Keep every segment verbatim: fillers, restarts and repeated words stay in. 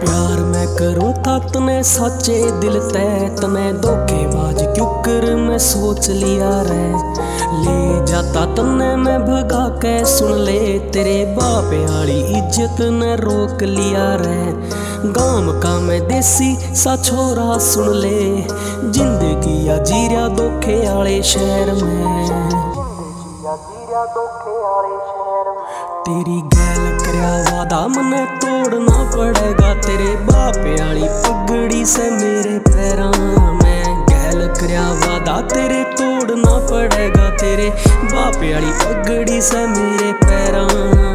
प्यार मैं करूँ था तने सच्चे दिल ते तने धोखेबाज क्यों कर मैं सोच लिया रे। ले जाता तने मैं भगा के सुन ले तेरे बाप आली इज्जत ने रोक लिया रे। गांव का मैं देसी सा छोरा सुन ले जिंदगी या जीरा धोखे आले शहर में। तेरी गैल करया वादा मने तोड़ना पड़ेगा तेरे बाप आली पगड़ी से मेरे पैरां में। गैल करया वादा तेरे तोड़ना पड़ेगा तेरे बाप आली पगड़ी से मेरे पैरां में।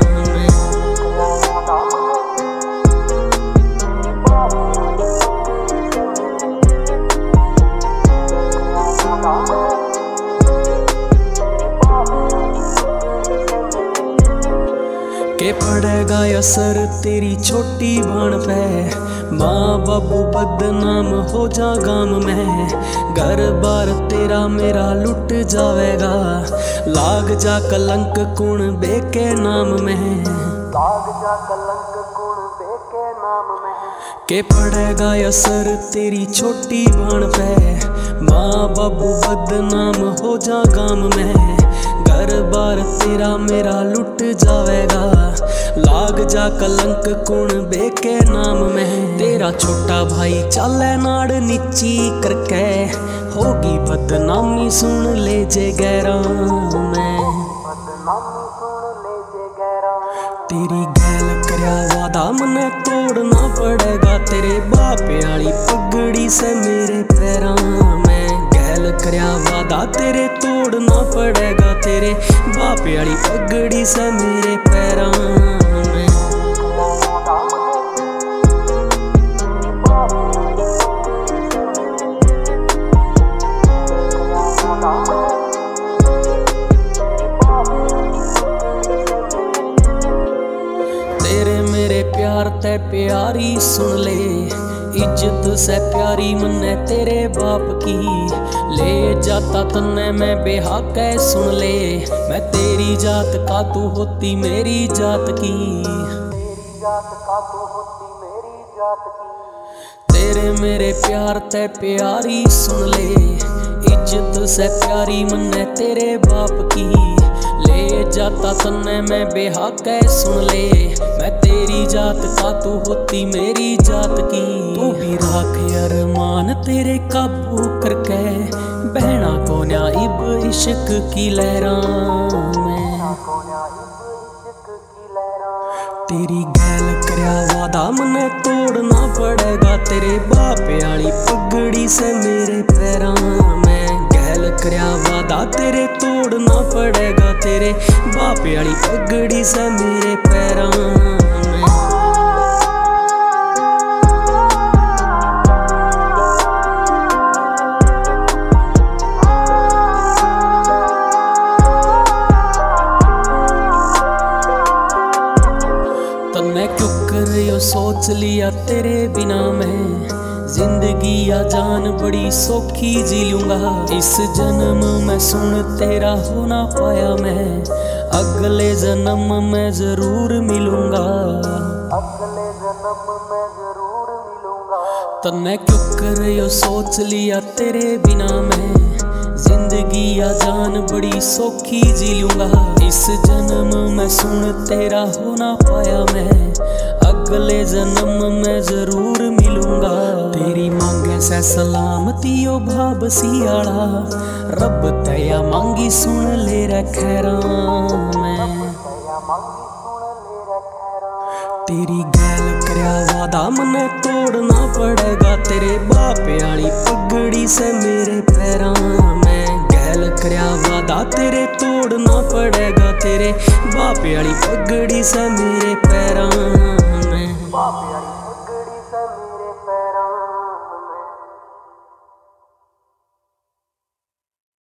के पड़ेगा असर तेरी छोटी बाण पे। माँ बाबू बदनाम हो जा गाम में। घर बार तेरा मेरा लुट जावेगा। लाग जा कलंक कुण बेके नाम में। लाग जा कलंक कुण बेके नाम में। के पड़ेगा असर तेरी छोटी बाण पे। माँ बाबू बदनाम हो जा गाम में। घर बार तेरा मेरा लुट जावेगा। लाग जा कलंक कुण बेके नाम में। तेरा छोटा भाई चाले नाड़ नीची करके होगी बदनामी सुन ले जे गैरा में। तेरी गैल करया वादा मने तोड़ना पड़ेगा तेरे बाप आली पगड़ी से मेरे पैरां में। गैल करया वादा तेरे तोड़ना पड़ेगा तेरे बाप आली पगड़ी से मेरे पैरां में। तेरे मेरे प्यार ते प्यारी सुन ले इज्जत से प्यारी मन्ने तेरे बाप की। ले जाता तन्ने मैं बेहा के सुन ले मैं तेरी जात का तू होती मेरी जात की। तेरी जात का तू होती मेरी जात की। तेरे मेरे प्यार ते प्यारी सुन ले इज्जत से प्यारी मन्ने तेरे बाप की। ले जाता तन्ने मैं बेहा के सुन ले मैं तेरी जात का तू होती मेरी जात की। तू भी राख अरमान तेरे काबू करके बहना को न्या इब इश्क की लहरां में। तेरी गैल करया वादा मने तोड़ना पड़ेगा तेरे बाप आली पगड़ी से मेरे पैरां में। गैल करया वादा तेरे तोड़ना पड़ेगा तेरे बाप आली पगड़ी से मेरे पैरां में। तन्ने क्यों कर यो सोच लिया तेरे बिना मैं। जिंदगी या जान बड़ी सौखी जी लूंगा। इस जन्म में सुन तेरा हो ना पाया मैं। अगले जन्म में जरूर मिलूंगा। अगले जन्म में जरूर मिलूंगा। तन्ने क्यों कर यो सोच लिया तेरे बिना मैं। जिंदगी या जान बड़ी सौखी जी लूंगा। इस जन्म में सुन तेरा हो ना पाया मैं। अगले जन्म में जरूर मिलूंगा। तेरी मांगे से सलामती ओ भाब सियाड़ा रब तया मांगी सुन ले रे खैरा में। तेरी गैल करया वादा मने तोड़ना पड़ेगा तेरे बाप आली पगड़ी से मेरे पैरां में। गैल करया वादा तेरे तोड़ना पड़ेगा तेरे बाप आली पगड़ी से मेरे पैरां में।